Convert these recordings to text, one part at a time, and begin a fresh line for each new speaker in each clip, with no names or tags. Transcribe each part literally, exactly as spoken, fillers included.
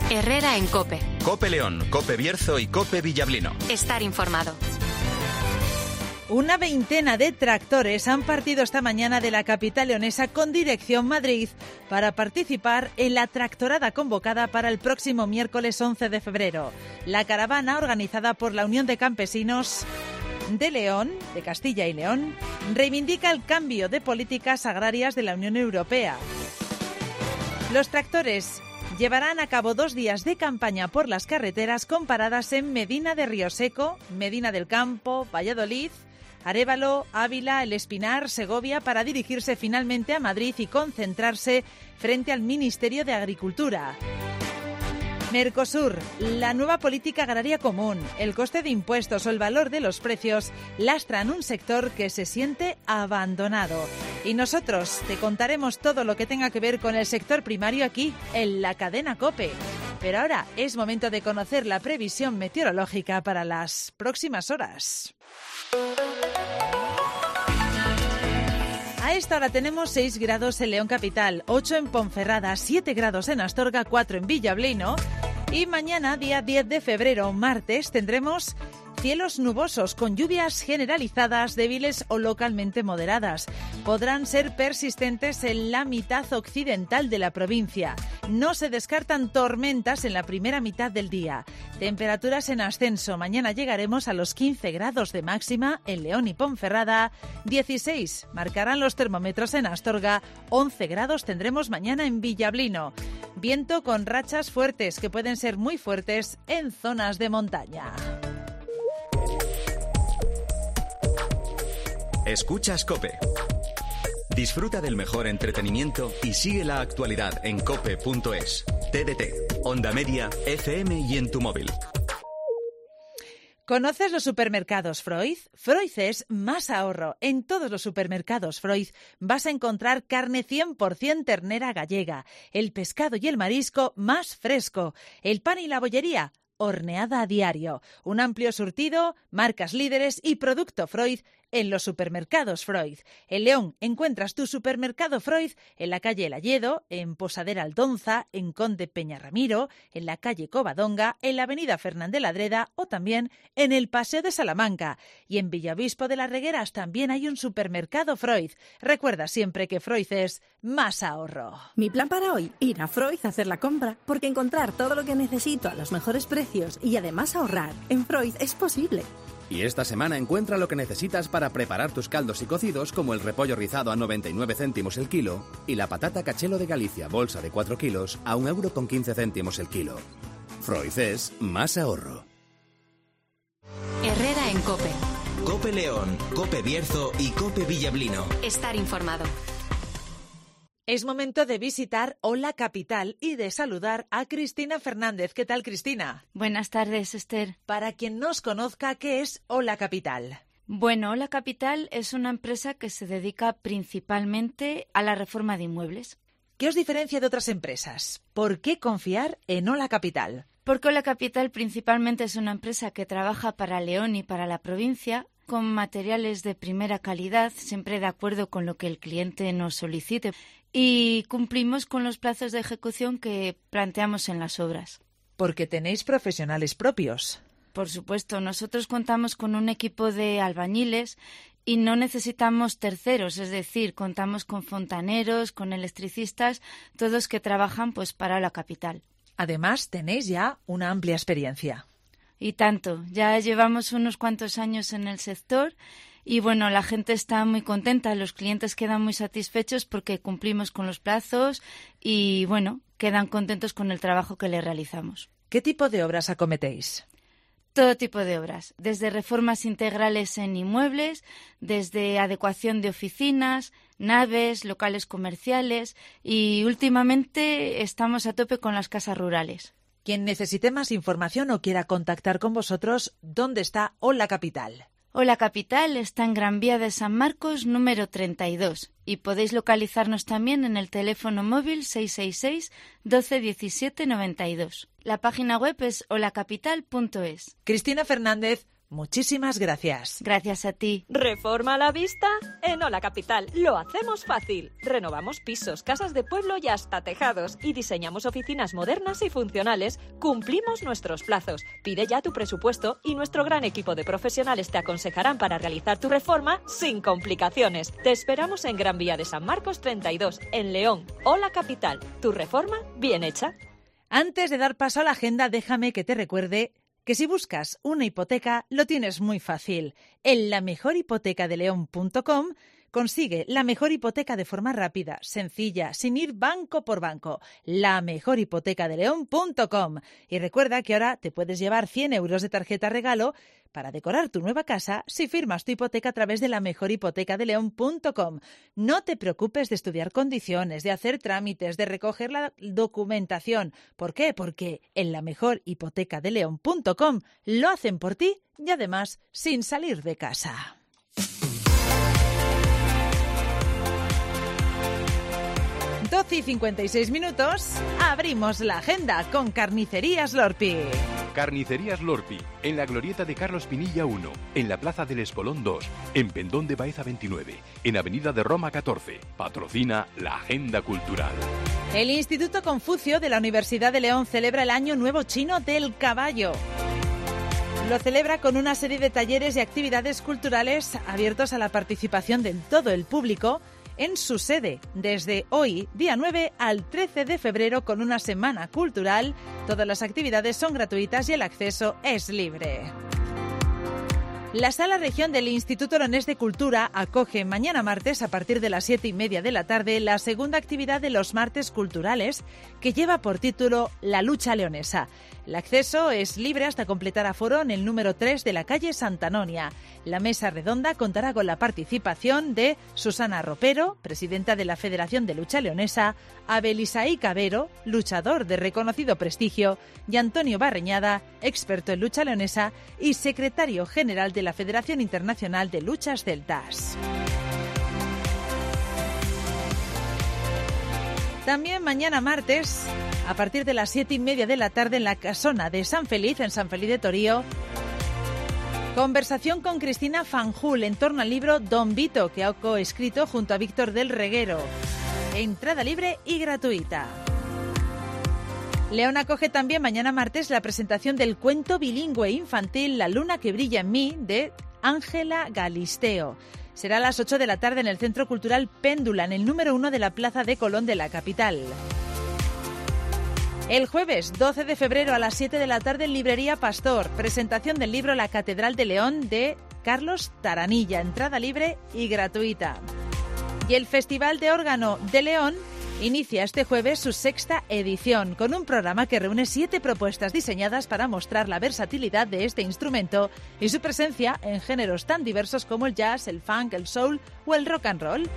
Herrera en COPE.
COPE León, COPE Bierzo y COPE Villablino.
Estar informado.
Una veintena de tractores han partido esta mañana de la capital leonesa con dirección Madrid para participar en la tractorada convocada para el próximo miércoles once de febrero. La caravana, organizada por la Unión de Campesinos de León, de Castilla y León, reivindica el cambio de políticas agrarias de la Unión Europea. Los tractores llevarán a cabo dos días de campaña por las carreteras con paradas en Medina de Rioseco, Medina del Campo, Valladolid, Arévalo, Ávila, El Espinar, Segovia, para dirigirse finalmente a Madrid y concentrarse frente al Ministerio de Agricultura. Mercosur, la nueva política agraria común, el coste de impuestos o el valor de los precios lastran un sector que se siente abandonado. Y nosotros te contaremos todo lo que tenga que ver con el sector primario aquí, en la cadena COPE. Pero ahora es momento de conocer la previsión meteorológica para las próximas horas. A esta hora tenemos seis grados en León Capital, ocho en Ponferrada, siete grados en Astorga, cuatro en Villablino. Y mañana, día diez de febrero, martes, tendremos cielos nubosos con lluvias generalizadas, débiles o localmente moderadas. Podrán ser persistentes en la mitad occidental de la provincia. No se descartan tormentas en la primera mitad del día. Temperaturas en ascenso. Mañana llegaremos a los quince grados de máxima en León y Ponferrada. dieciséis marcarán los termómetros en Astorga. once grados tendremos mañana en Villablino. Viento con rachas fuertes que pueden ser muy fuertes en zonas de montaña.
Escuchas COPE. Disfruta del mejor entretenimiento y sigue la actualidad en cope punto es. T D T, Onda Media, F M y en tu móvil.
¿Conoces los supermercados Freud? Freud es más ahorro. En todos los supermercados Freud vas a encontrar carne cien por ciento ternera gallega, el pescado y el marisco más fresco, el pan y la bollería horneada a diario, un amplio surtido, marcas líderes y producto Freud en los supermercados Freud. En León encuentras tu supermercado Freud en la calle El Alledo, en Posadera Aldonza, en Conde Peñarramiro, en la calle Covadonga, en la avenida Fernández Ladreda o también en el Paseo de Salamanca. Y en Villaobispo de las Regueras también hay un supermercado Freud. Recuerda siempre que Freud es más ahorro.
Mi plan para hoy, ir a Freud a hacer la compra, porque encontrar todo lo que necesito a los mejores precios y además ahorrar en Freud es posible.
Y esta semana encuentra lo que necesitas para preparar tus caldos y cocidos, como el repollo rizado a noventa y nueve céntimos el kilo y la patata cachelo de Galicia, bolsa de cuatro kilos, a un euro con quince céntimos el kilo. Freud es más ahorro.
Herrera en COPE.
COPE León, COPE Bierzo y COPE Villablino.
Estar informado.
Es momento de visitar Hola Capital y de saludar a Cristina Fernández. ¿Qué tal, Cristina?
Buenas tardes, Esther.
Para quien no os conozca, ¿qué es Hola Capital?
Bueno, Hola Capital es una empresa que se dedica principalmente a la reforma de inmuebles.
¿Qué os diferencia de otras empresas? ¿Por qué confiar en Hola Capital?
Porque Hola Capital principalmente es una empresa que trabaja para León y para la provincia, con materiales de primera calidad, siempre de acuerdo con lo que el cliente nos solicite, y cumplimos con los plazos de ejecución que planteamos en las obras.
Porque tenéis profesionales propios.
Por supuesto, nosotros contamos con un equipo de albañiles y no necesitamos terceros, es decir, contamos con fontaneros, con electricistas, todos que trabajan pues para la capital.
Además, tenéis ya una amplia experiencia.
Y tanto, ya llevamos unos cuantos años en el sector y bueno, la gente está muy contenta, los clientes quedan muy satisfechos porque cumplimos con los plazos y bueno, quedan contentos con el trabajo que les realizamos.
¿Qué tipo de obras acometéis?
Todo tipo de obras, desde reformas integrales en inmuebles, desde adecuación de oficinas, naves, locales comerciales y últimamente estamos a tope con las casas rurales.
Quien necesite más información o quiera contactar con vosotros, ¿dónde está Hola Capital?
Hola Capital está en Gran Vía de San Marcos, número treinta y dos. Y podéis localizarnos también en el teléfono móvil seis seis seis, doce diecisiete noventa y dos. La página web es hola capital punto es.
Cristina Fernández, Muchísimas gracias.
Gracias a ti.
¿Reforma a la vista? En Hola Capital lo hacemos fácil. Renovamos pisos, casas de pueblo y hasta tejados. Y diseñamos oficinas modernas y funcionales. Cumplimos nuestros plazos. Pide ya tu presupuesto y nuestro gran equipo de profesionales te aconsejarán para realizar tu reforma sin complicaciones. Te esperamos en Gran Vía de San Marcos treinta y dos, en León. Hola Capital, tu reforma bien hecha.
Antes de dar paso a la agenda, déjame que te recuerde que si buscas una hipoteca, lo tienes muy fácil. En la mejor hipoteca de león punto com consigue la mejor hipoteca de forma rápida, sencilla, sin ir banco por banco. la mejor hipoteca de león punto com. Y recuerda que ahora te puedes llevar cien euros de tarjeta regalo para decorar tu nueva casa si firmas tu hipoteca a través de la mejor hipoteca de león punto com. No te preocupes de estudiar condiciones, de hacer trámites, de recoger la documentación. ¿Por qué? Porque en la mejor hipoteca de león punto com lo hacen por ti y además sin salir de casa. doce y cincuenta y seis minutos, abrimos la agenda con Carnicerías Lorpi.
Carnicerías Lorpi, en la glorieta de Carlos Pinilla uno, en la Plaza del Espolón dos, en Pendón de Baeza veintinueve, en Avenida de Roma catorce. Patrocina la Agenda Cultural.
El Instituto Confucio de la Universidad de León celebra el Año Nuevo Chino del Caballo. Lo celebra con una serie de talleres y actividades culturales abiertos a la participación de todo el público en su sede, desde hoy, día nueve, al trece de febrero, con una semana cultural. Todas las actividades son gratuitas y el acceso es libre. La Sala Región del Instituto Leonés de Cultura acoge mañana martes, a partir de las siete y media de la tarde, la segunda actividad de los martes culturales, que lleva por título La Lucha Leonesa. El acceso es libre hasta completar aforo en el número tres de la calle Santa Anonia. La mesa redonda contará con la participación de Susana Ropero, presidenta de la Federación de Lucha Leonesa, Abel Isaí Cabero, luchador de reconocido prestigio, y Antonio Barreñada, experto en lucha leonesa y secretario general de la Federación Internacional de Luchas Celtas. También mañana martes, a partir de las siete y media de la tarde, en la Casona de San Feliz, en San Feliz de Torío, conversación con Cristina Fanjul en torno al libro Don Vito, que ha coescrito junto a Víctor del Reguero. Entrada libre y gratuita. León acoge también mañana martes la presentación del cuento bilingüe infantil La luna que brilla en mí, de Ángela Galisteo. Será a las ocho de la tarde en el Centro Cultural Péndula, en el número uno de la Plaza de Colón de la capital. El jueves doce de febrero a las siete de la tarde en Librería Pastor, presentación del libro La Catedral de León, de Carlos Taranilla, entrada libre y gratuita. Y el Festival de Órgano de León inicia este jueves su sexta edición, con un programa que reúne siete propuestas diseñadas para mostrar la versatilidad de este instrumento y su presencia en géneros tan diversos como el jazz, el funk, el soul o el rock and roll.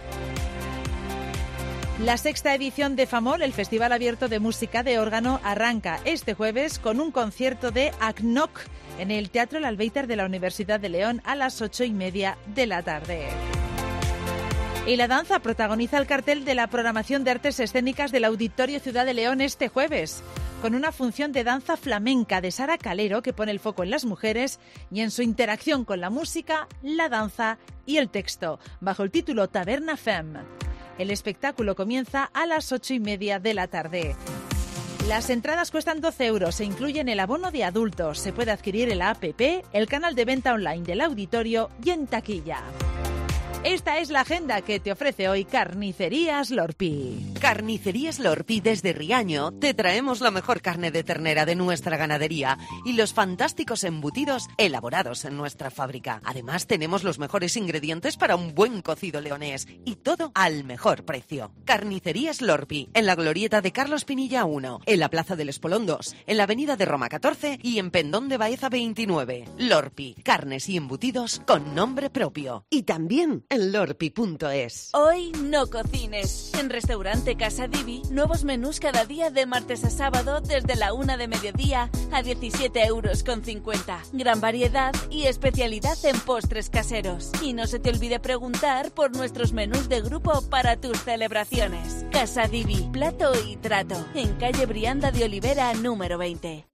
La sexta edición de FAMOL, el Festival Abierto de Música de Órgano, arranca este jueves con un concierto de A C N O C en el Teatro El Albéitar de la Universidad de León a las ocho y media de la tarde. Y la danza protagoniza el cartel de la programación de artes escénicas del Auditorio Ciudad de León este jueves, con una función de danza flamenca de Sara Calero que pone el foco en las mujeres y en su interacción con la música, la danza y el texto, bajo el título Taberna Femme. El espectáculo comienza a las ocho y media de la tarde. Las entradas cuestan doce euros, se incluyen el abono de adultos. Se puede adquirir en la app, el canal de venta online del auditorio y en taquilla. Esta es la agenda que te ofrece hoy Carnicerías Lorpi.
Carnicerías Lorpi, desde Riaño te traemos la mejor carne de ternera de nuestra ganadería y los fantásticos embutidos elaborados en nuestra fábrica. Además tenemos los mejores ingredientes para un buen cocido leonés y todo al mejor precio. Carnicerías Lorpi, en la glorieta de Carlos Pinilla uno, en la Plaza del Espolón dos, en la Avenida de Roma catorce y en Pendón de Baeza veintinueve. Lorpi, carnes y embutidos con nombre propio. Y también en lorpi punto es.
Hoy no cocines. En Restaurante Casa Divi, nuevos menús cada día de martes a sábado desde la una de mediodía a diecisiete euros con cincuenta. Gran variedad y especialidad en postres caseros. Y no se te olvide preguntar por nuestros menús de grupo para tus celebraciones. Casa Divi, plato y trato. En calle Brianda de Olivera número veinte.